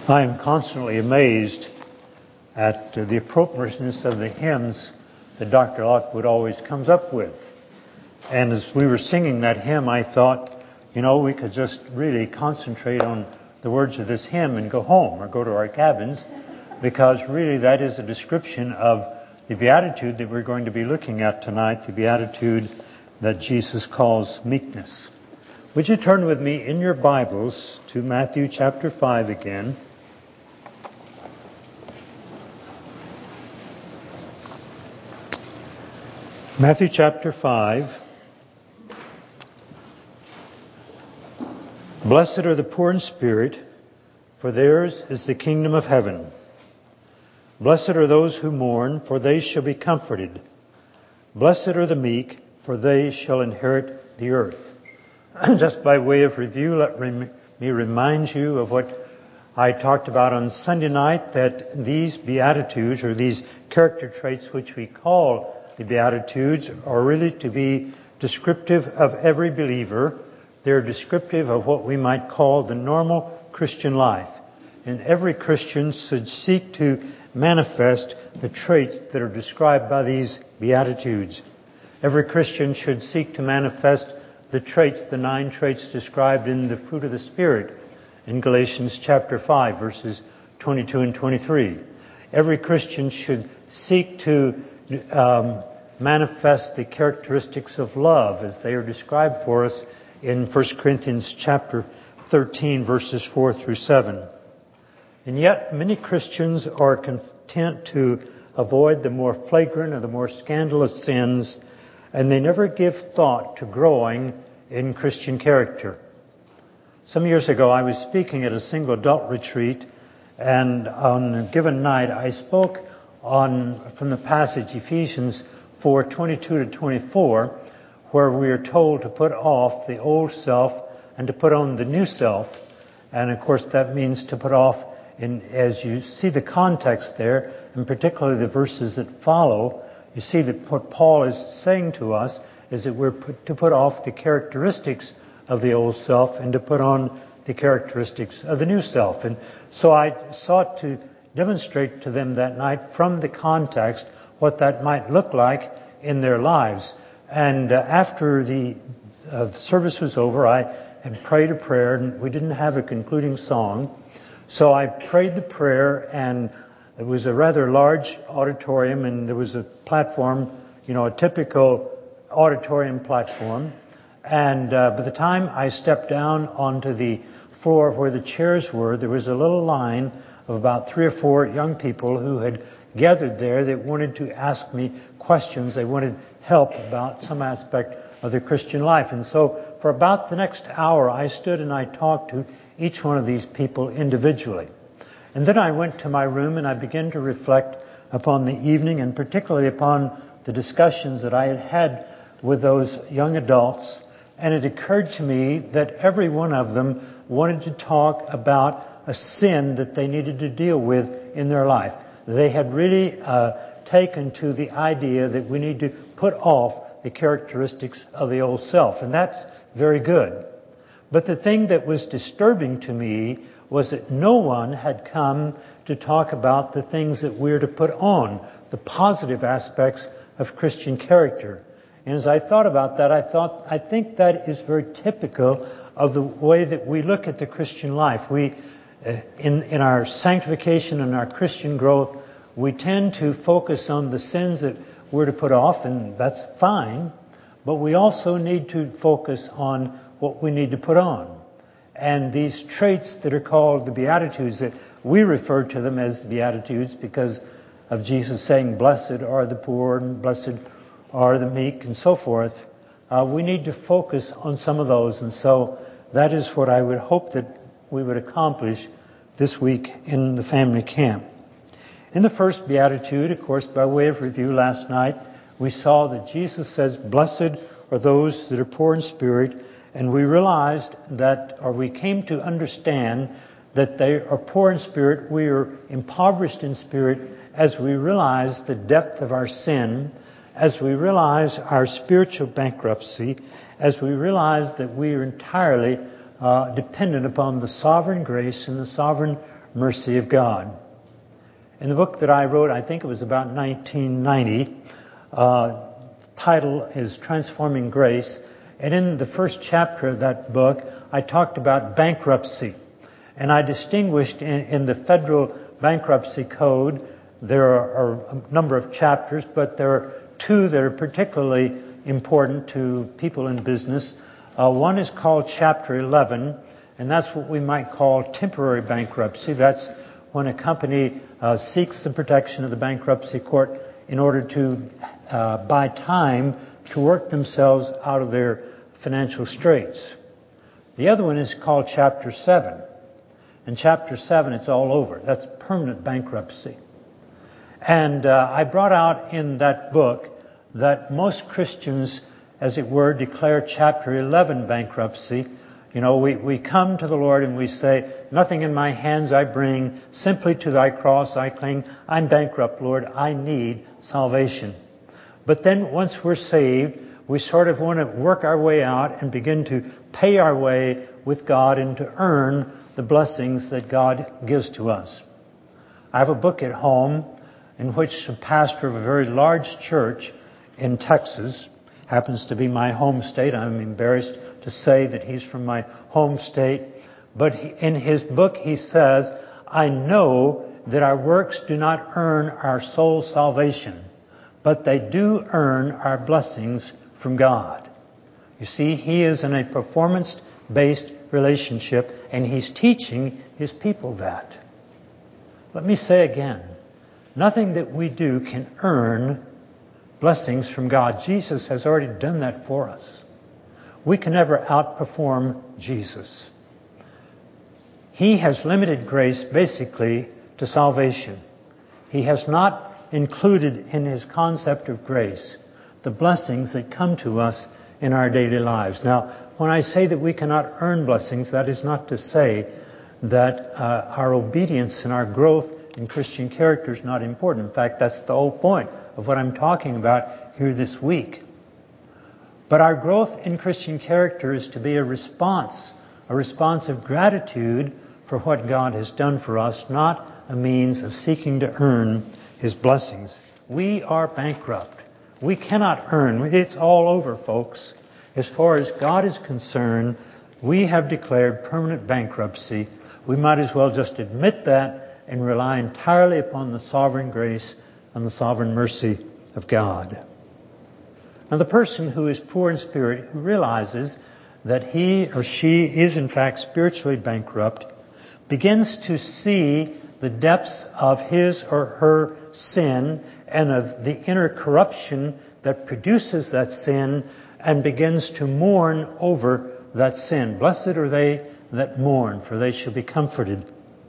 I am constantly amazed at the appropriateness of the hymns that Dr. Lockwood always comes up with. And as we were singing that hymn, I thought, we could just really concentrate on the words of this hymn and go home or go to our cabins, because really that is a description of the beatitude that we're going to be looking at tonight, the beatitude that Jesus calls meekness. Would you turn with me in your Bibles to Matthew chapter 5 again? Matthew chapter 5. Blessed are the poor in spirit, for theirs is the kingdom of heaven. Blessed are those who mourn, for they shall be comforted. Blessed are the meek, for they shall inherit the earth. Just by way of review, let me remind you of what I talked about on Sunday night, that these beatitudes, or these character traits which we call the Beatitudes, are really to be descriptive of every believer. They're descriptive of what we might call the normal Christian life. And every Christian should seek to manifest the traits that are described by these Beatitudes. Every Christian should seek to manifest the traits, the 9 traits described in the fruit of the Spirit in Galatians chapter 5, verses 22 and 23. Every Christian should seek to manifest the characteristics of love as they are described for us in 1 Corinthians chapter 13, verses 4 through 7. And yet many Christians are content to avoid the more flagrant or the more scandalous sins, and they never give thought to growing in Christian character. Some years ago I was speaking at a single adult retreat, and on a given night I spoke from the passage Ephesians 4:22 to 24, where we are told to put off the old self and to put on the new self. And of course that means to put off, as you see the context there, and particularly the verses that follow, you see that what Paul is saying to us is that we're to put off the characteristics of the old self and to put on the characteristics of the new self. And so I sought to demonstrate to them that night from the context what that might look like in their lives. And after the service was over, I had prayed a prayer, and we didn't have a concluding song. So I prayed the prayer, and it was a rather large auditorium, and there was a platform, a typical auditorium platform. And by the time I stepped down onto the floor where the chairs were, there was a little line of about 3 or 4 young people who had gathered there that wanted to ask me questions. They wanted help about some aspect of their Christian life. And so for about the next hour, I stood and I talked to each one of these people individually. And then I went to my room and I began to reflect upon the evening, and particularly upon the discussions that I had had with those young adults. And it occurred to me that every one of them wanted to talk about a sin that they needed to deal with in their life. They had really taken to the idea that we need to put off the characteristics of the old self. And that's very good. But the thing that was disturbing to me was that no one had come to talk about the things that we're to put on, the positive aspects of Christian character. And as I thought about that, I think that is very typical of the way that we look at the Christian life. We, in our sanctification and our Christian growth, we tend to focus on the sins that we're to put off, and that's fine. But we also need to focus on what we need to put on. And these traits that are called the Beatitudes, that we refer to them as Beatitudes because of Jesus saying, blessed are the poor, and blessed are the meek, and so forth. We need to focus on some of those. And so that is what I would hope that we would accomplish this week in the family camp. In the first Beatitude, of course, by way of review last night, we saw that Jesus says, blessed are those that are poor in spirit. And we realized that, or we came to understand that they are poor in spirit. We are impoverished in spirit as we realize the depth of our sin, as we realize our spiritual bankruptcy, as we realize that we are entirely dependent upon the sovereign grace and the sovereign mercy of God. In the book that I wrote, I think it was about 1990, title is Transforming Grace. And in the first chapter of that book, I talked about bankruptcy. And I distinguished in the federal bankruptcy code, there are a number of chapters, but there are two that are particularly important to people in business. One is called Chapter 11, and that's what we might call temporary bankruptcy. That's when a company seeks the protection of the bankruptcy court in order to buy time to work themselves out of their financial straits. The other one is called Chapter 7. In Chapter 7, it's all over. That's permanent bankruptcy. And I brought out in that book that most Christians, as it were, declare Chapter 11 bankruptcy. You know, we come to the Lord and we say, nothing in my hands I bring, simply to thy cross I cling. I'm bankrupt, Lord. I need salvation. But then once we're saved, we sort of want to work our way out and begin to pay our way with God and to earn the blessings that God gives to us. I have a book at home in which a pastor of a very large church in Texas, happens to be my home state. I'm embarrassed to say that he's from my home state. But in his book he says, I know that our works do not earn our soul salvation, but they do earn our blessings from God. You see, he is in a performance-based relationship, and he's teaching his people that. Let me say again, nothing that we do can earn blessings from God. Jesus has already done that for us. We can never outperform Jesus. He has limited grace basically to salvation. He has not included in his concept of grace the blessings that come to us in our daily lives. Now, when I say that we cannot earn blessings, that is not to say that our obedience and our growth in Christian character is not important. In fact, that's the whole point of what I'm talking about here this week. But our growth in Christian character is to be a response of gratitude for what God has done for us, not a means of seeking to earn his blessings. We are bankrupt. We cannot earn. It's all over, folks. As far as God is concerned, we have declared permanent bankruptcy. We might as well just admit that and rely entirely upon the sovereign grace and the sovereign mercy of God. Now, the person who is poor in spirit, who realizes that he or she is in fact spiritually bankrupt, begins to see the depths of his or her sin and of the inner corruption that produces that sin, and begins to mourn over that sin. Blessed are they that mourn, for they shall be comforted.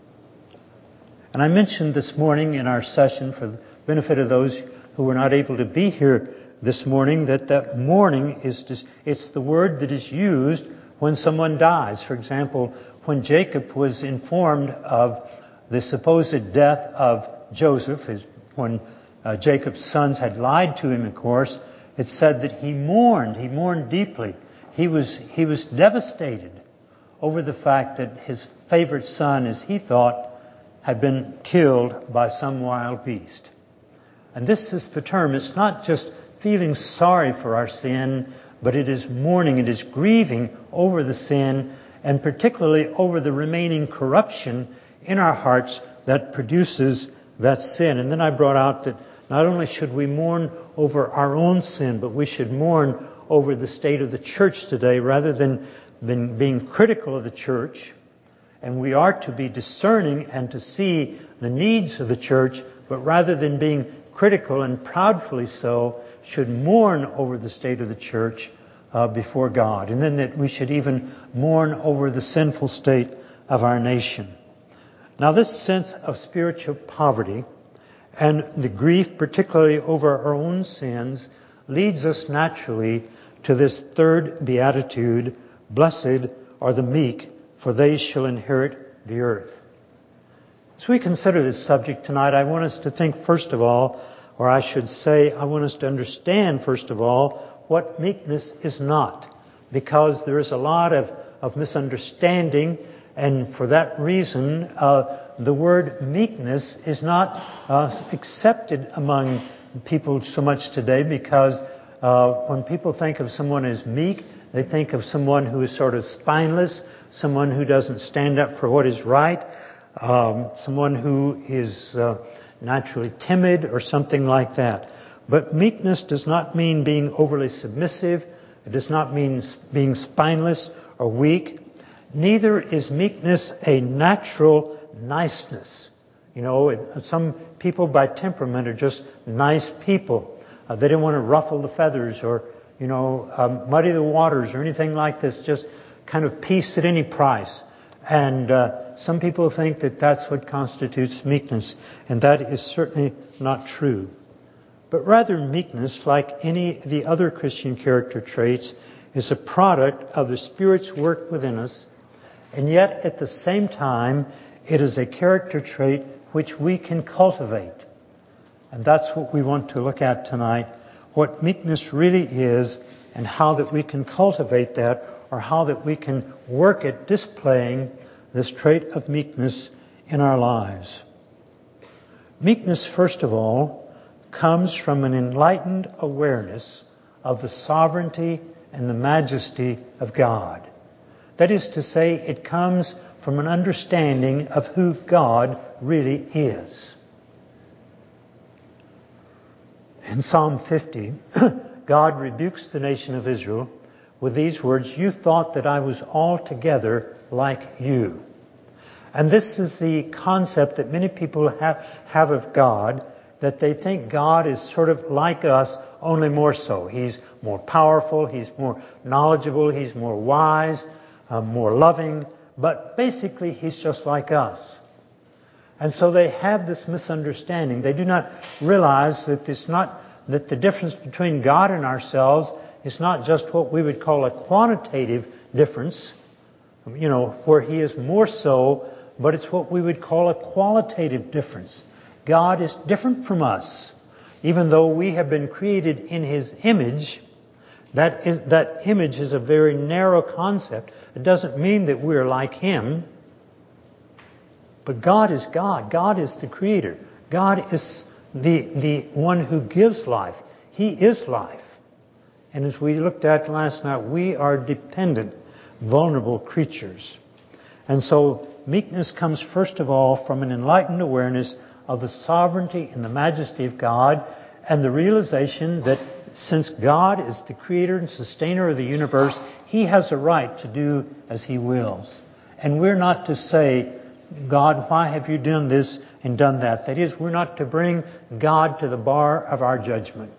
And I mentioned this morning in our session, for the benefit of those who were not able to be here this morning, that mourning it's the word that is used when someone dies. For example, when Jacob was informed of the supposed death of Joseph, when Jacob's sons had lied to him, of course, it said that he mourned deeply. He was devastated over the fact that his favorite son, as he thought, had been killed by some wild beast. And this is the term. It's not just feeling sorry for our sin, but it is mourning, it is grieving over the sin, and particularly over the remaining corruption in our hearts that produces that sin. And then I brought out that not only should we mourn over our own sin, but we should mourn over the state of the church today rather than being critical of the church. And we are to be discerning and to see the needs of the church, but rather than being critical and proudly so, should mourn over the state of the church before God. And then that we should even mourn over the sinful state of our nation. Now, this sense of spiritual poverty and the grief, particularly over our own sins, leads us naturally to this third beatitude, blessed are the meek, for they shall inherit the earth. As we consider this subject tonight, I want us to think first of all, or I should say, I want us to understand first of all what meekness is not, because there is a lot of misunderstanding, and for that reason, the word meekness is not accepted among people so much today, because when people think of someone as meek, they think of someone who is sort of spineless, someone who doesn't stand up for what is right, someone who is naturally timid or something like that. But meekness does not mean being overly submissive. It does not mean being spineless or weak. Neither is meekness a natural niceness. You know, some people by temperament are just nice people. They don't want to ruffle the feathers or, muddy the waters or anything like this, just kind of peace at any price. And some people think that that's what constitutes meekness, and that is certainly not true. But rather, meekness, like any of the other Christian character traits, is a product of the Spirit's work within us, and yet at the same time, it is a character trait which we can cultivate. And that's what we want to look at tonight, what meekness really is and how that we can cultivate that, or how that we can work at displaying this trait of meekness in our lives. Meekness, first of all, comes from an enlightened awareness of the sovereignty and the majesty of God. That is to say, it comes from an understanding of who God really is. In Psalm 50, God rebukes the nation of Israel with these words, "You thought that I was altogether like you." And this is the concept that many people have of God, that they think God is sort of like us, only more so. He's more powerful, He's more knowledgeable, He's more wise, more loving, but basically He's just like us. And so they have this misunderstanding. They do not realize that that the difference between God and ourselves is not just what we would call a quantitative difference, where He is more so, but it's what we would call a qualitative difference. God is different from us. Even though we have been created in His image, that image is a very narrow concept. It doesn't mean that we're like Him. But God is God. God is the Creator. God is the one who gives life. He is life. And as we looked at last night, we are dependent, vulnerable creatures. And so meekness comes first of all from an enlightened awareness of the sovereignty and the majesty of God, and the realization that since God is the creator and sustainer of the universe, He has a right to do as He wills. And we're not to say, "God, why have you done this and done that?" That is, we're not to bring God to the bar of our judgment.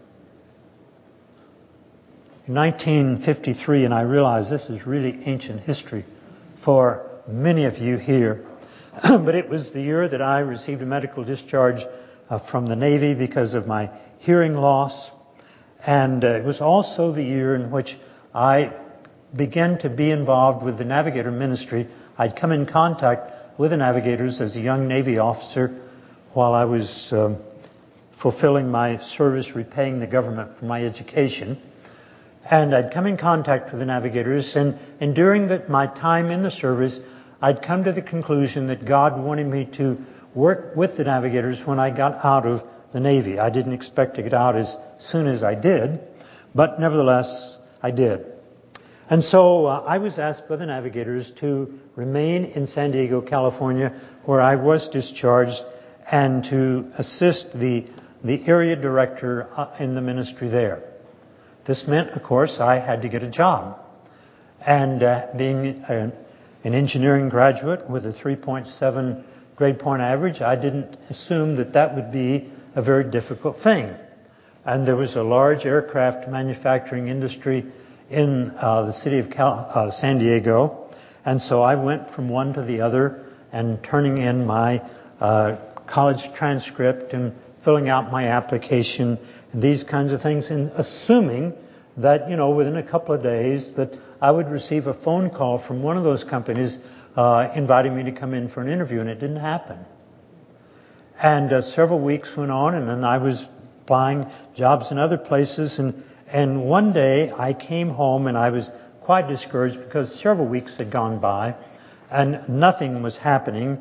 In 1953, and I realize this is really ancient history for many of you here, but it was the year that I received a medical discharge from the Navy because of my hearing loss. And it was also the year in which I began to be involved with the Navigator ministry. I'd come in contact with the Navigators as a young Navy officer while I was fulfilling my service, repaying the government for my education. And I'd come in contact with the Navigators, and during my time in the service, I'd come to the conclusion that God wanted me to work with the Navigators when I got out of the Navy. I didn't expect to get out as soon as I did, but nevertheless, I did. And so I was asked by the Navigators to remain in San Diego, California, where I was discharged, and to assist the area director in the ministry there. This meant, of course, I had to get a job. And being an engineering graduate with a 3.7 grade point average, I didn't assume that would be a very difficult thing. And there was a large aircraft manufacturing industry in the city of San Diego. And so I went from one to the other and turning in my college transcript and filling out my application and these kinds of things, and assuming that, within a couple of days that I would receive a phone call from one of those companies inviting me to come in for an interview, and it didn't happen. And several weeks went on, and then I was applying jobs in other places, and one day I came home and I was quite discouraged because several weeks had gone by and nothing was happening.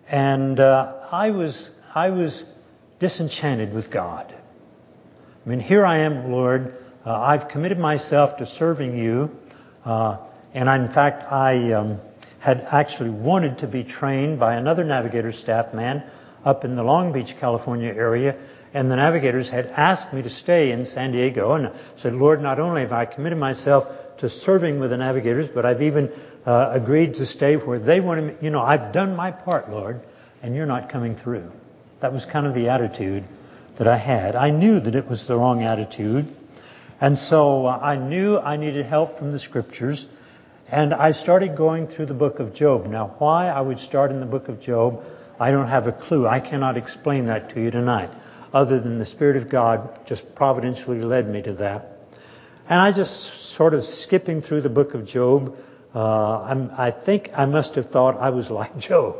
And I was disenchanted with God. I mean, here I am, Lord. I've committed myself to serving you. In fact, I had actually wanted to be trained by another navigator staff man up in the Long Beach, California area. And the navigators had asked me to stay in San Diego. And I said, Lord, not only have I committed myself to serving with the navigators, but I've even agreed to stay where they wanted me. I've done my part, Lord, and you're not coming through. That was kind of the attitude that I had. I knew that it was the wrong attitude. And so I knew I needed help from the Scriptures. And I started going through the book of Job. Now, why I would start in the book of Job, I don't have a clue. I cannot explain that to you tonight, other than the Spirit of God just providentially led me to that. And I just sort of skipping through the book of Job, I think I must have thought I was like Job.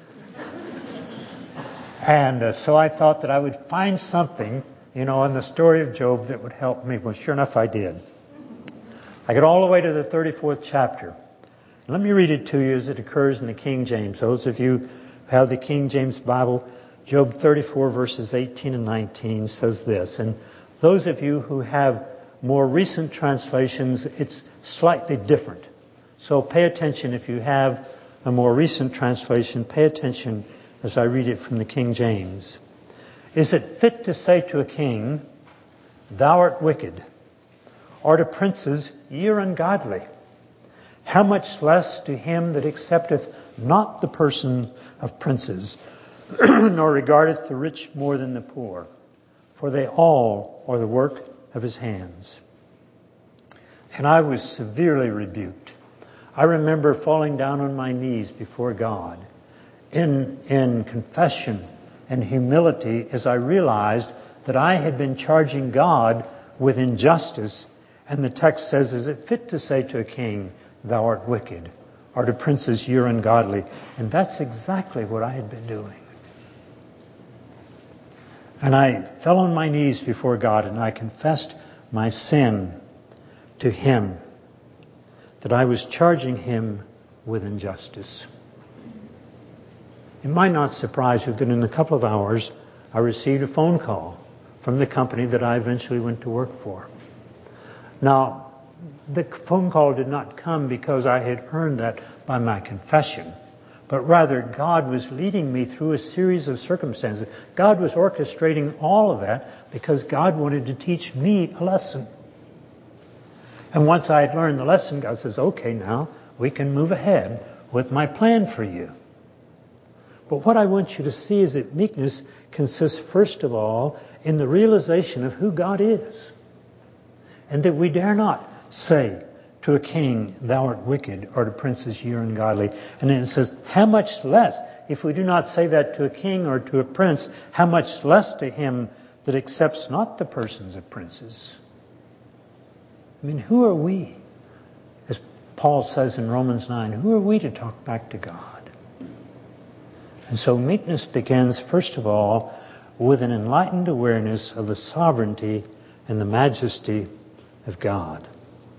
And so I thought that I would find something, in the story of Job that would help me. Well, sure enough, I did. I got all the way to the 34th chapter. Let me read it to you as it occurs in the King James. Those of you who have the King James Bible, Job 34 verses 18 and 19 says this. And those of you who have more recent translations, it's slightly different. So pay attention if you have a more recent translation. Pay attention as I read it from the King James. Is it fit to say to a king, thou art wicked, or to princes, ye are ungodly? How much less to him that accepteth not the person of princes, nor regardeth the rich more than the poor, for they all are the work of his hands. And I was severely rebuked. I remember falling down on my knees before God in confession and humility as I realized that I had been charging God with injustice. And the text says, is it fit to say to a king, thou art wicked, or to princes, you're ungodly? And that's exactly what I had been doing. And I fell on my knees before God and I confessed my sin to Him, that I was charging Him with injustice. It might not surprise you that in a couple of hours I received a phone call from the company that I eventually went to work for. Now, the phone call did not come because I had earned that by my confession, but rather God was leading me through a series of circumstances. God was orchestrating all of that because God wanted to teach me a lesson. And once I had learned the lesson, God says, okay, now we can move ahead with my plan for you. But what I want you to see is that meekness consists, first of all, in the realization of who God is. And that we dare not say to a king, thou art wicked, or to princes, ye are ungodly. And then it says, how much less, if we do not say that to a king or to a prince, how much less to him that accepts not the persons of princes? I mean, who are we? As Paul says in Romans 9, who are we to talk back to God? And so meekness begins, first of all, with an enlightened awareness of the sovereignty and the majesty of God.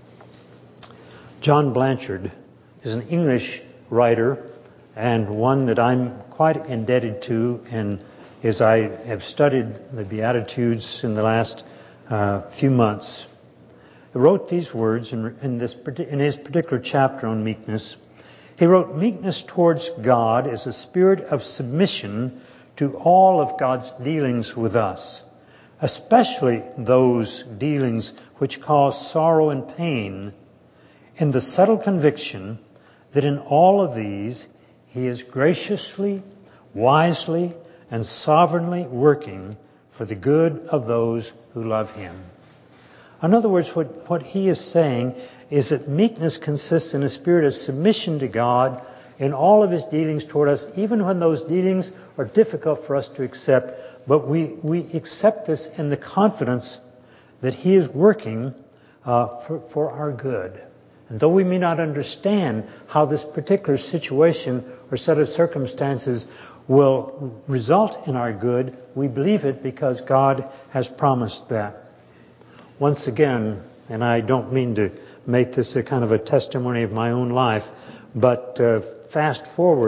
John Blanchard is an English writer and one that I'm quite indebted to, and as I have studied the Beatitudes in the last few months. He wrote these words in his particular chapter on meekness. He wrote, meekness towards God is a spirit of submission to all of God's dealings with us, especially those dealings which cause sorrow and pain, in the subtle conviction that in all of these He is graciously, wisely, and sovereignly working for the good of those who love Him. In other words, what he is saying is that meekness consists in a spirit of submission to God in all of His dealings toward us, even when those dealings are difficult for us to accept. But we accept this in the confidence that He is working for our good. And though we may not understand how this particular situation or set of circumstances will result in our good, we believe it because God has promised that. Once again, and I don't mean to make this a kind of a testimony of my own life, but fast forward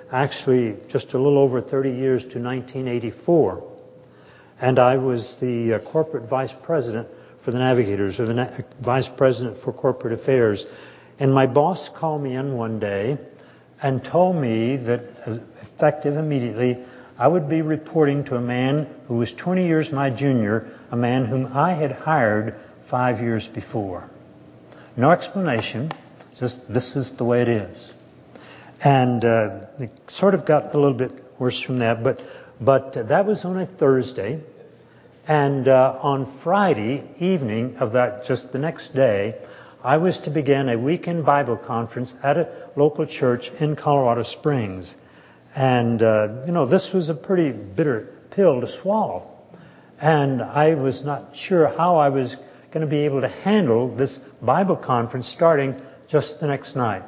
actually just a little over 30 years to 1984. And I was the corporate vice president for the Navigators, or the vice president for corporate affairs. And my boss called me in one day and told me that, effective immediately, I would be reporting to a man who was 20 years my junior, a man whom I had hired 5 years before. No explanation, just this is the way it is. And it sort of got a little bit worse from that, but that was on a Thursday. And on Friday evening of that, just the next day, I was to begin a weekend Bible conference at a local church in Colorado Springs. And, this was a pretty bitter pill to swallow. And I was not sure how I was going to be able to handle this Bible conference starting just the next night.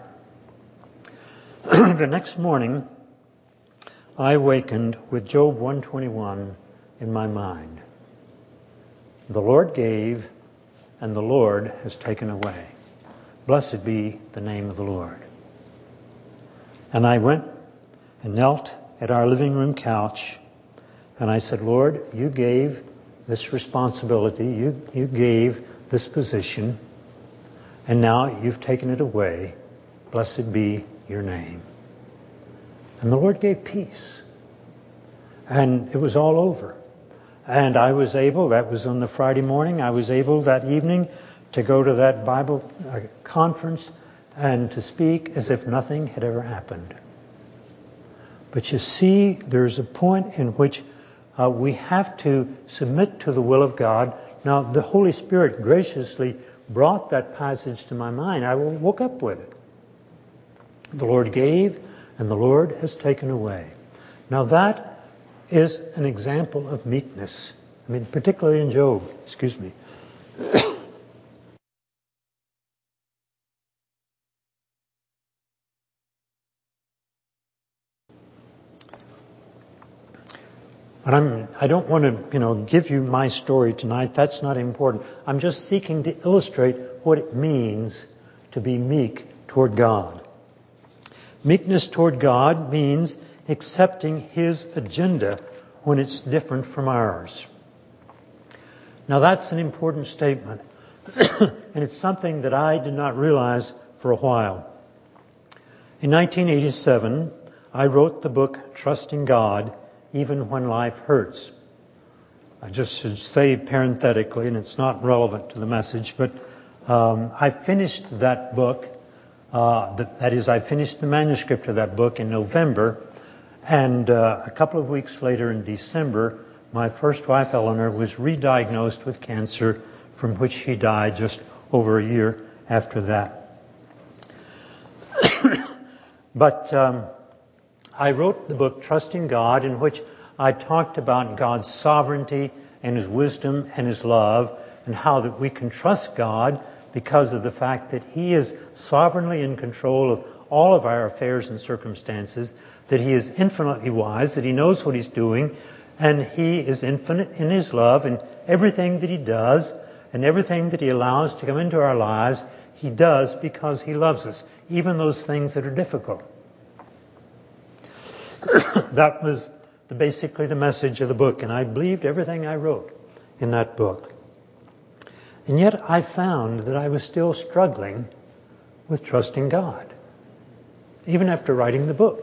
The next morning, I awakened with Job 121 in my mind. The Lord gave, and the Lord has taken away. Blessed be the name of the Lord. And I went and knelt at our living room couch, and I said, Lord, you gave this responsibility, you gave this position, and now you've taken it away. Blessed be your name. And the Lord gave peace. And it was all over. And I was able, that was on the Friday morning, I was able that evening to go to that Bible conference and to speak as if nothing had ever happened. But you see, there's a point in which we have to submit to the will of God. Now, the Holy Spirit graciously brought that passage to my mind. I woke up with it. The Lord gave, and the Lord has taken away. Now that is an example of meekness. I mean, particularly in Job. Excuse me. But I don't want to, give you my story tonight. That's not important. I'm just seeking to illustrate what it means to be meek toward God. Meekness toward God means accepting His agenda when it's different from ours. Now that's an important statement, and it's something that I did not realize for a while. In 1987, I wrote the book Trusting God Even When Life Hurts. I just should say parenthetically, and it's not relevant to the message, but I finished that book. That is, I finished the manuscript of that book in November, and a couple of weeks later in December, my first wife, Eleanor, was re-diagnosed with cancer, from which she died just over a year after that. But I wrote the book Trusting God, in which I talked about God's sovereignty and His wisdom and His love, and how that we can trust God because of the fact that He is sovereignly in control of all of our affairs and circumstances, that He is infinitely wise, that He knows what He's doing, and He is infinite in His love, and everything that He does and everything that He allows to come into our lives, He does because He loves us, even those things that are difficult. That was basically the message of the book, and I believed everything I wrote in that book. And yet I found that I was still struggling with trusting God, even after writing the book.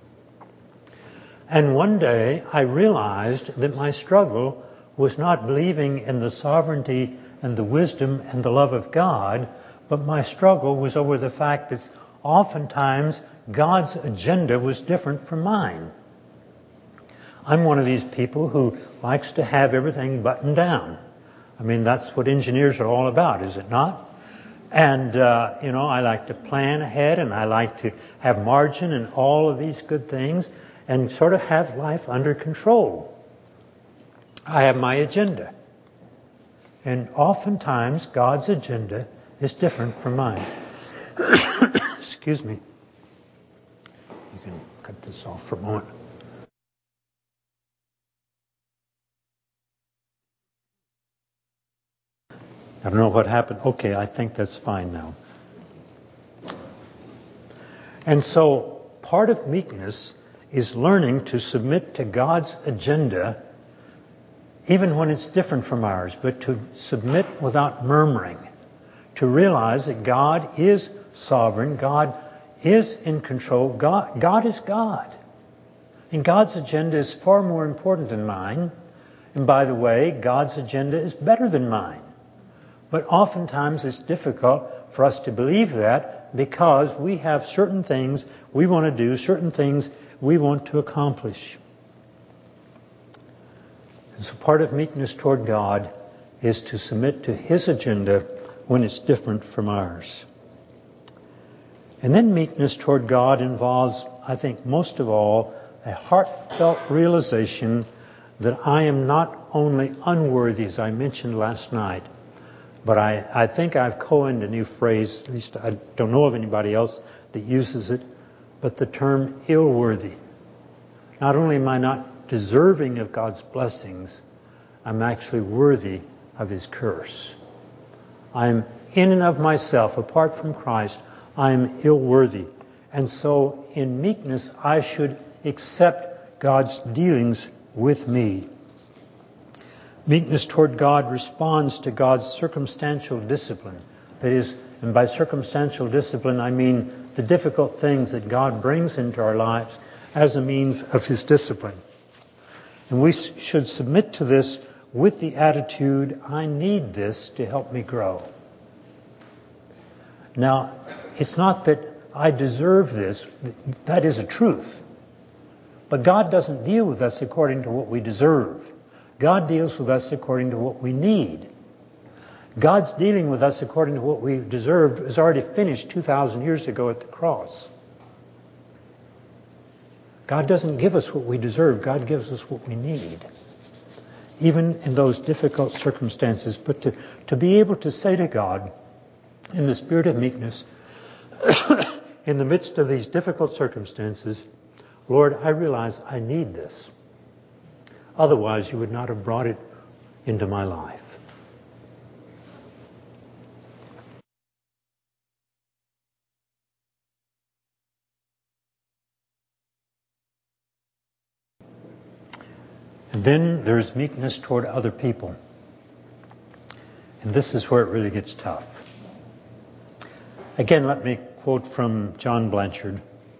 And one day I realized that my struggle was not believing in the sovereignty and the wisdom and the love of God, but my struggle was over the fact that oftentimes God's agenda was different from mine. I'm one of these people who likes to have everything buttoned down. I mean, that's what engineers are all about, is it not? And, I like to plan ahead, and I like to have margin and all of these good things, and sort of have life under control. I have my agenda. And oftentimes, God's agenda is different from mine. Excuse me. You can cut this off for a moment. I don't know what happened. Okay, I think that's fine now. And so, part of meekness is learning to submit to God's agenda, even when it's different from ours, but to submit without murmuring, to realize that God is sovereign, God is in control, God is God. And God's agenda is far more important than mine. And by the way, God's agenda is better than mine. But oftentimes it's difficult for us to believe that because we have certain things we want to do, certain things we want to accomplish. And so part of meekness toward God is to submit to His agenda when it's different from ours. And then meekness toward God involves, I think most of all, a heartfelt realization that I am not only unworthy, as I mentioned last night, but I think I've coined a new phrase, at least I don't know of anybody else that uses it, but the term ill-worthy. Not only am I not deserving of God's blessings, I'm actually worthy of His curse. I'm in and of myself, apart from Christ, I am ill-worthy. And so in meekness, I should accept God's dealings with me. Meekness toward God responds to God's circumstantial discipline. That is, and by circumstantial discipline, I mean the difficult things that God brings into our lives as a means of His discipline. And we should submit to this with the attitude, I need this to help me grow. Now, it's not that I deserve this. That is a truth. But God doesn't deal with us according to what we deserve. God deals with us according to what we need. God's dealing with us according to what we deserve is already finished 2,000 years ago at the cross. God doesn't give us what we deserve. God gives us what we need. Even in those difficult circumstances. But to be able to say to God, in the spirit of meekness, in the midst of these difficult circumstances, Lord, I realize I need this. Otherwise, you would not have brought it into my life. And then there's meekness toward other people. And this is where it really gets tough. Again, let me quote from John Blanchard.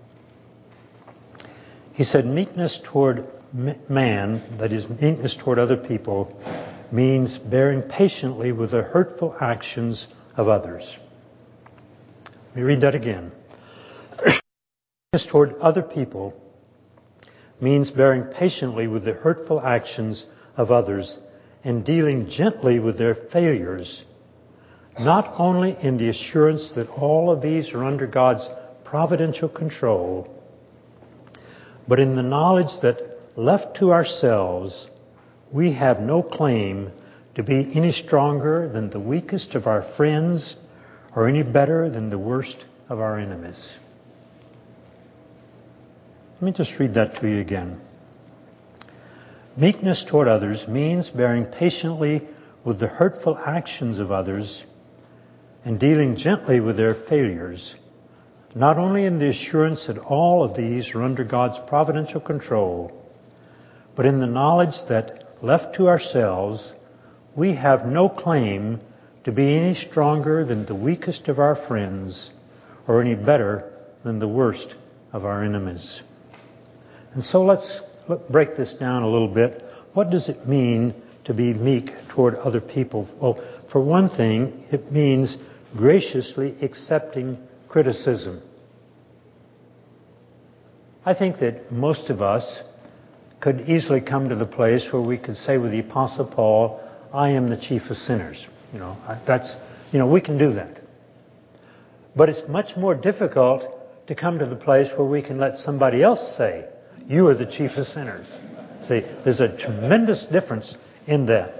He said, meekness toward man, that is, meekness toward other people, means bearing patiently with the hurtful actions of others. Let me read that again. Meekness toward other people means bearing patiently with the hurtful actions of others and dealing gently with their failures, not only in the assurance that all of these are under God's providential control, but in the knowledge that left to ourselves, we have no claim to be any stronger than the weakest of our friends or any better than the worst of our enemies. Let me just read that to you again. Meekness toward others means bearing patiently with the hurtful actions of others and dealing gently with their failures, not only in the assurance that all of these are under God's providential control, but in the knowledge that, left to ourselves, we have no claim to be any stronger than the weakest of our friends or any better than the worst of our enemies. And so let's break this down a little bit. What does it mean to be meek toward other people? Well, for one thing, it means graciously accepting criticism. I think that most of us could easily come to the place where we could say with the Apostle Paul, I am the chief of sinners. We can do that. But it's much more difficult to come to the place where we can let somebody else say, you are the chief of sinners. See, there's a tremendous difference in that.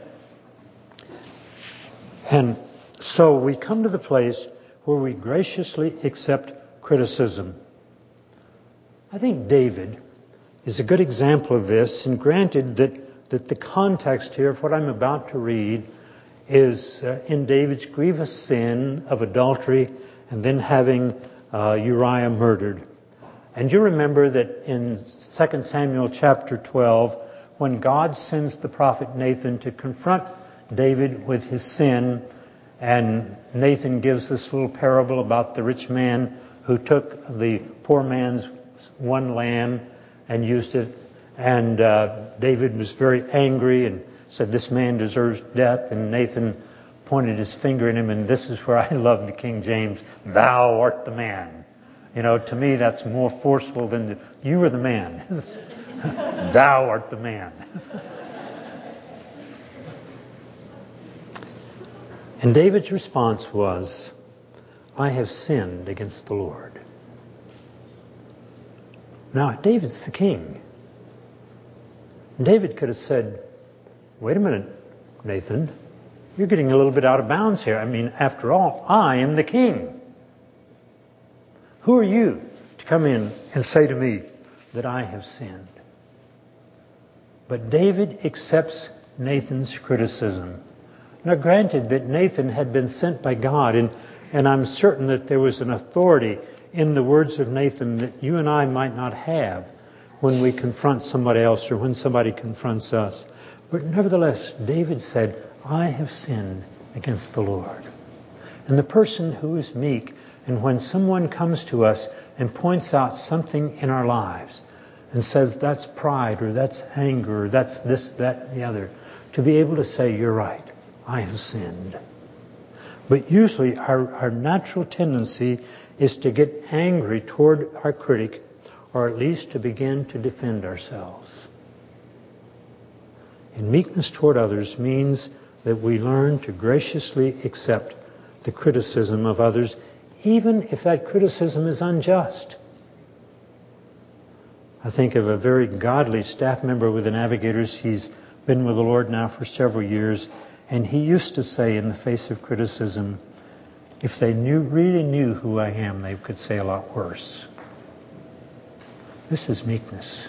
And so we come to the place where we graciously accept criticism. I think David is a good example of this, and granted that the context here of what I'm about to read is in David's grievous sin of adultery and then having Uriah murdered. And you remember that in 2 Samuel chapter 12, when God sends the prophet Nathan to confront David with his sin, and Nathan gives this little parable about the rich man who took the poor man's one lamb and used it, and David was very angry and said, "This man deserves death," and Nathan pointed his finger at him, and this is where I love the King James, "Thou art the man." You know, to me that's more forceful than "you are the man." Thou art the man. And David's response was, "I have sinned against the Lord." Now, David's the king. David could have said, "Wait a minute, Nathan, you're getting a little bit out of bounds here. I mean, after all, I am the king. Who are you to come in and say to me that I have sinned?" But David accepts Nathan's criticism. Now, granted that Nathan had been sent by God, and I'm certain that there was an authority in the words of Nathan that you and I might not have when we confront somebody else or when somebody confronts us. But nevertheless, David said, "I have sinned against the Lord." And the person who is meek, and when someone comes to us and points out something in our lives and says that's pride or that's anger or that's this, that, and the other, to be able to say, "You're right, I have sinned." But usually our natural tendency is to get angry toward our critic, or at least to begin to defend ourselves. And meekness toward others means that we learn to graciously accept the criticism of others, even if that criticism is unjust. I think of a very godly staff member with the Navigators. He's been with the Lord now for several years, and he used to say in the face of criticism, if they really knew who I am, they could say a lot worse. This is meekness.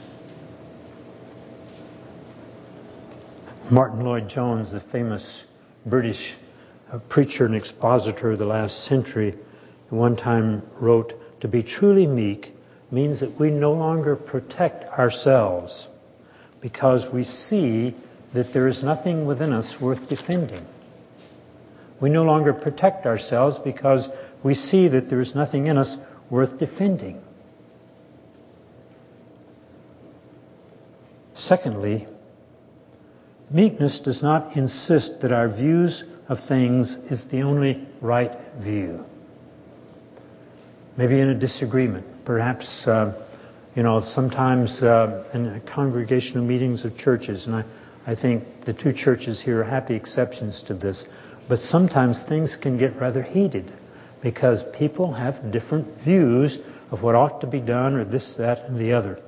Martin Lloyd-Jones, the famous British preacher and expositor of the last century, one time wrote, "To be truly meek means that we no longer protect ourselves because we see that there is nothing within us worth defending. We no longer protect ourselves because we see that there is nothing in us worth defending." Secondly, meekness does not insist that our views of things is the only right view. Maybe in a disagreement, perhaps, sometimes in congregational meetings of churches, and I think the two churches here are happy exceptions to this, but sometimes things can get rather heated because people have different views of what ought to be done or this, that, and the other.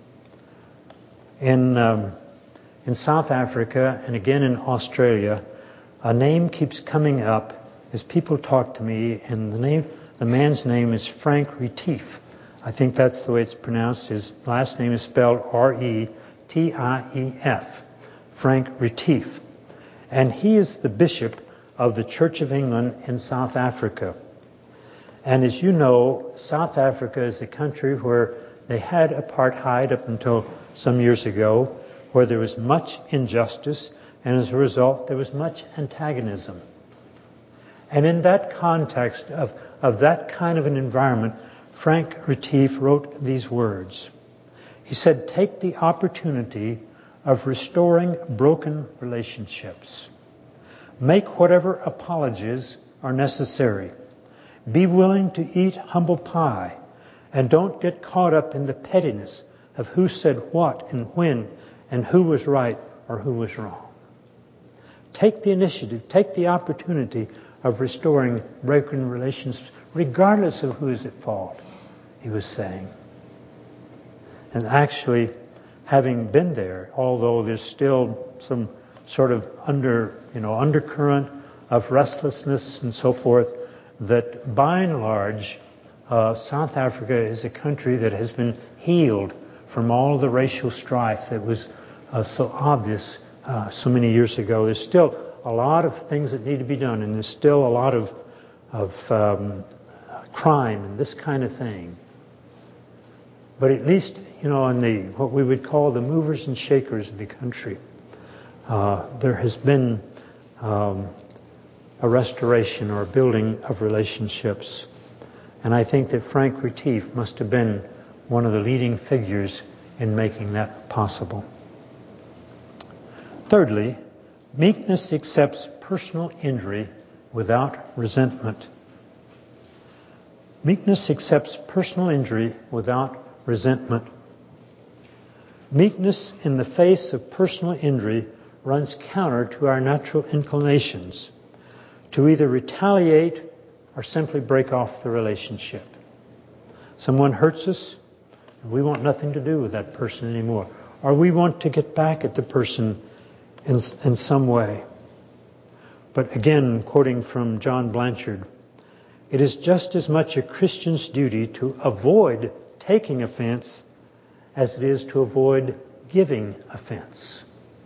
In South Africa and again in Australia, a name keeps coming up as people talk to me, and the man's name is Frank Retief. I think that's the way it's pronounced. His last name is spelled R-E-T-I-E-F. Frank Retief. And he is the bishop of the Church of England in South Africa. And as you know, South Africa is a country where they had apartheid up until some years ago, where there was much injustice, and as a result there was much antagonism. And in that context of that kind of an environment, Frank Retief wrote these words. He said, "Take the opportunity of restoring broken relationships. Make whatever apologies are necessary. Be willing to eat humble pie, and don't get caught up in the pettiness of who said what and when and who was right or who was wrong. Take the initiative, take the opportunity of restoring broken relationships, regardless of who is at fault," he was saying. And actually, having been there, although there's still some sort of undercurrent of restlessness and so forth, that by and large, South Africa is a country that has been healed from all of the racial strife that was so obvious so many years ago. There's still a lot of things that need to be done, and there's still a lot of crime and this kind of thing. But at least, in what we would call the movers and shakers of the country, there has been a restoration or a building of relationships. And I think that Frank Retief must have been one of the leading figures in making that possible. Thirdly, meekness accepts personal injury without resentment. Meekness accepts personal injury without resentment. Meekness in the face of personal injury runs counter to our natural inclinations to either retaliate or simply break off the relationship. Someone hurts us, and we want nothing to do with that person anymore. Or we want to get back at the person in some way. But again, quoting from John Blanchard, it is just as much a Christian's duty to avoid taking offense as it is to avoid giving offense.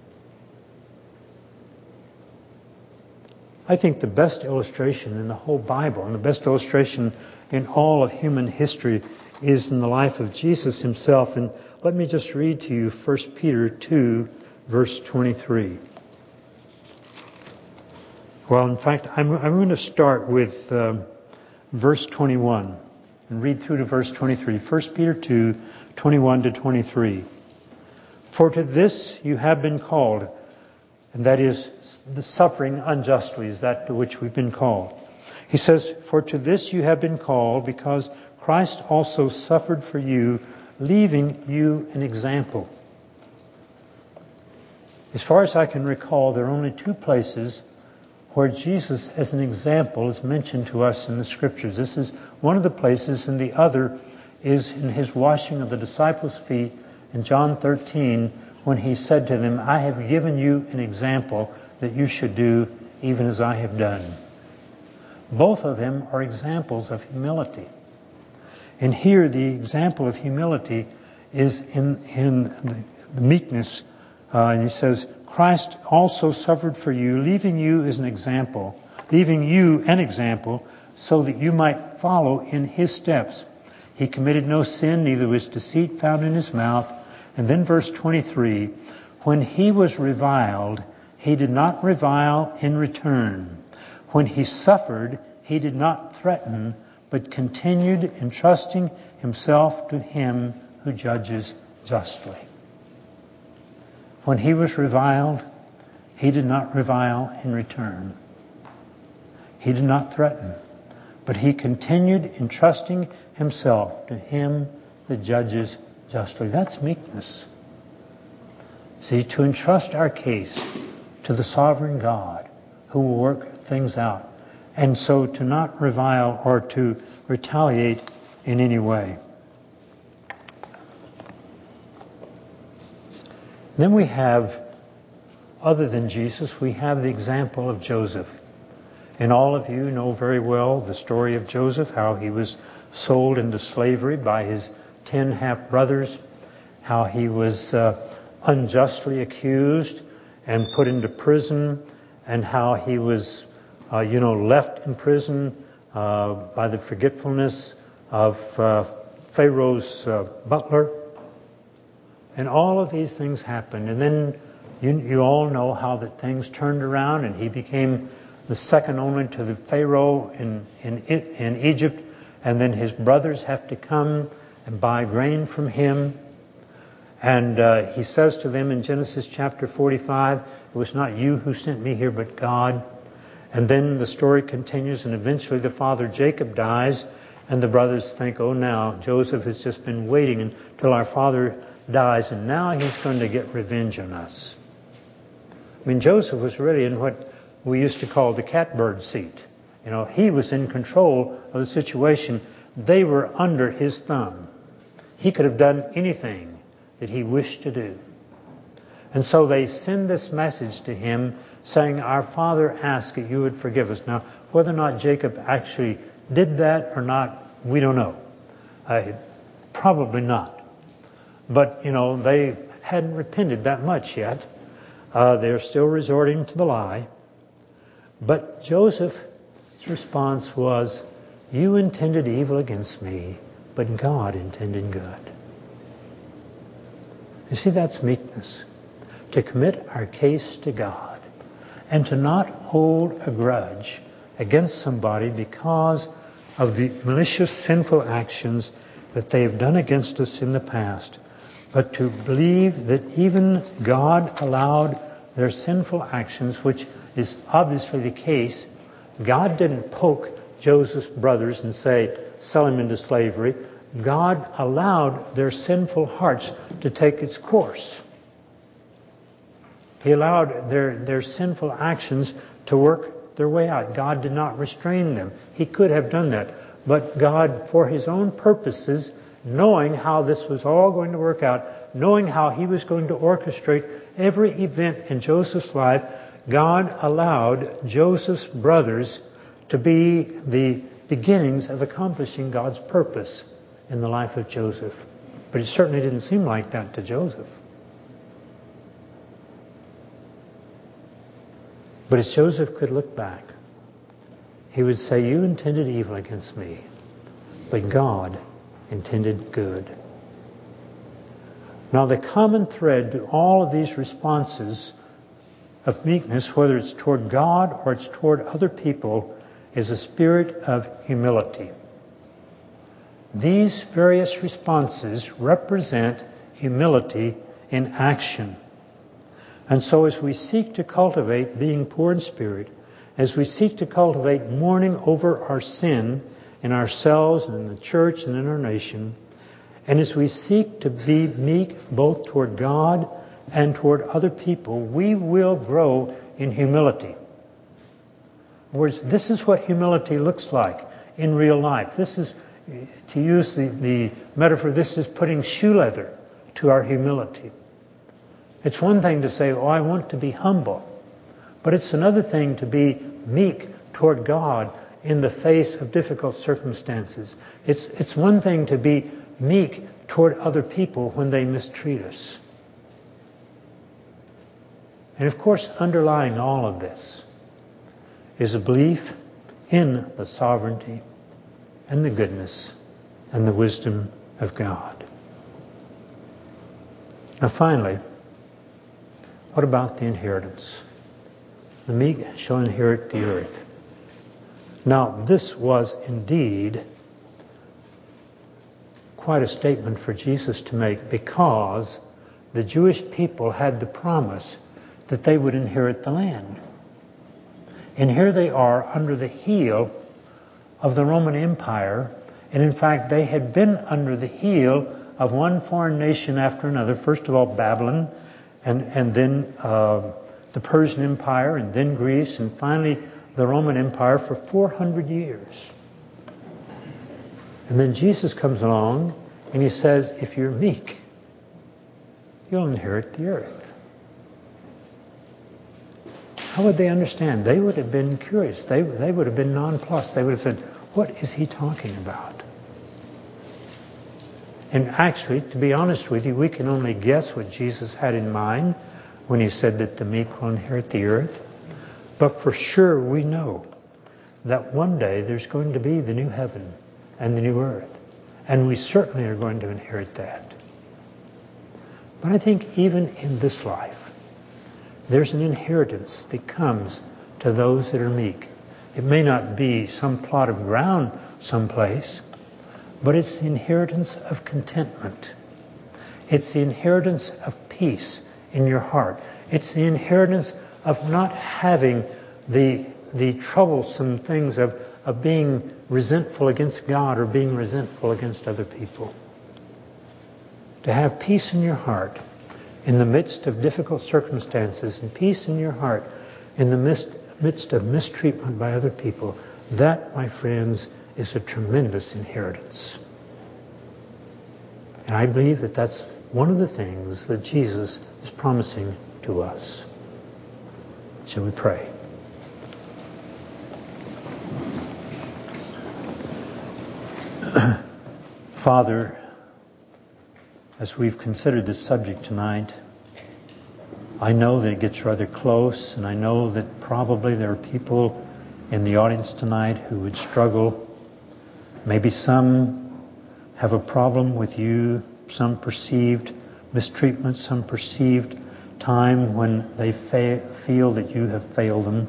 I think the best illustration in the whole Bible, and the best illustration in all of human history, is in the life of Jesus himself. And let me just read to you 1 Peter 2, verse 23. Well, in fact, I'm going to start with verse 21 and read through to verse 23. 1 Peter 2, 21 to 23. For to this you have been called, and that is the suffering unjustly is that to which we've been called. He says, for to this you have been called, because Christ also suffered for you, leaving you an example. As far as I can recall, there are only two places where Jesus as an example is mentioned to us in the Scriptures. This is one of the places, and the other is in his washing of the disciples' feet in John 13, when he said to them, I have given you an example that you should do even as I have done. Both of them are examples of humility. And here the example of humility is in the meekness. And he says, Christ also suffered for you, leaving you an example, so that you might follow in his steps. He committed no sin, neither was deceit found in his mouth. And then verse 23, when he was reviled, he did not revile in return. When he suffered, he did not threaten, but continued entrusting himself to him who judges justly. When he was reviled, he did not revile in return. He did not threaten, but he continued entrusting himself to him that judges justly. That's meekness. See, to entrust our case to the sovereign God who will work things out, and so to not revile or to retaliate in any way. Then we have, other than Jesus, we have the example of Joseph. And all of you know very well the story of Joseph, how he was sold into slavery by his 10 half-brothers, how he was unjustly accused and put into prison, and how he was, left in prison by the forgetfulness of Pharaoh's butler. And all of these things happened. And then you all know how that things turned around, and he became the second only to the Pharaoh in Egypt. And then his brothers have to come and buy grain from him. And he says to them in Genesis chapter 45, it was not you who sent me here, but God. And then the story continues, and eventually the father Jacob dies, and the brothers think, oh, now Joseph has just been waiting until our father dies, and now he's going to get revenge on us. I mean, Joseph was really in what we used to call the catbird seat. He was in control of the situation. They were under his thumb. He could have done anything that he wished to do. And so they send this message to him saying, our father asked that you would forgive us. Now, whether or not Jacob actually did that or not, we don't know. Probably not. But, they hadn't repented that much yet. They're still resorting to the lie. But Joseph's response was, you intended evil against me, but God intended good. You see, that's meekness. To commit our case to God and to not hold a grudge against somebody because of the malicious, sinful actions that they have done against us in the past, but to believe that even God allowed their sinful actions, which is obviously the case. God didn't poke Joseph's brothers and say, sell him into slavery. God allowed their sinful hearts to take its course. He allowed their sinful actions to work their way out. God did not restrain them. He could have done that. But God, for His own purposes, knowing how this was all going to work out, knowing how He was going to orchestrate every event in Joseph's life, God allowed Joseph's brothers to be the beginnings of accomplishing God's purpose in the life of Joseph. But it certainly didn't seem like that to Joseph. But as Joseph could look back, he would say, you intended evil against me, but God intended good. Now, the common thread to all of these responses of meekness, whether it's toward God or it's toward other people, is a spirit of humility. These various responses represent humility in action. And so as we seek to cultivate being poor in spirit, as we seek to cultivate mourning over our sin in ourselves and in the church and in our nation, and as we seek to be meek both toward God and toward other people, we will grow in humility. In other words, this is what humility looks like in real life. This is, to use the metaphor, this is putting shoe leather to our humility. It's one thing to say, oh, I want to be humble. But it's another thing to be meek toward God in the face of difficult circumstances. It's one thing to be meek toward other people when they mistreat us. And of course, underlying all of this is a belief in the sovereignty and the goodness and the wisdom of God. Now finally, what about the inheritance? The meek shall inherit the earth. Now, this was indeed quite a statement for Jesus to make, because the Jewish people had the promise that they would inherit the land. And here they are under the heel of the Roman Empire, and in fact they had been under the heel of one foreign nation after another. First of all Babylon, and then the Persian Empire, and then Greece, and finally the Roman Empire for 400 years. And then Jesus comes along and He says, if you're meek, you'll inherit the earth. How would they understand? They would have been curious. They would have been nonplussed. They would have said, what is He talking about? And actually, to be honest with you, we can only guess what Jesus had in mind when He said that the meek will inherit the earth. But for sure we know that one day there's going to be the new heaven and the new earth. And we certainly are going to inherit that. But I think even in this life, there's an inheritance that comes to those that are meek. It may not be some plot of ground someplace, but it's the inheritance of contentment. It's the inheritance of peace in your heart. It's the inheritance of not having the troublesome things of being resentful against God or being resentful against other people. To have peace in your heart in the midst of difficult circumstances, and peace in your heart in the midst of mistreatment by other people, that, my friends, is a tremendous inheritance. And I believe that that's one of the things that Jesus is promising to us. Shall we pray? Father, as we've considered this subject tonight, I know that it gets rather close, and I know that probably there are people in the audience tonight who would struggle. Maybe some have a problem with you, some perceived mistreatment, some perceived time when they feel that you have failed them.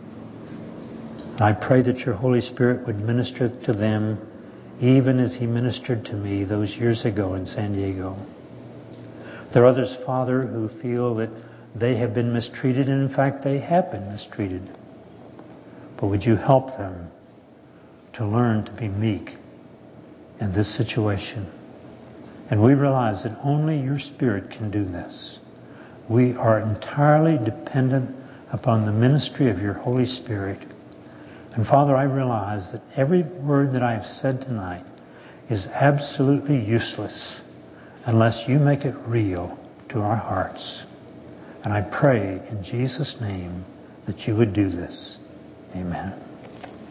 I pray that your Holy Spirit would minister to them even as He ministered to me those years ago in San Diego. There are others, Father, who feel that they have been mistreated, and in fact they have been mistreated. But would you help them to learn to be meek in this situation? And we realize that only your Spirit can do this. We are entirely dependent upon the ministry of your Holy Spirit. And Father, I realize that every word that I have said tonight is absolutely useless unless you make it real to our hearts. And I pray in Jesus' name that you would do this. Amen.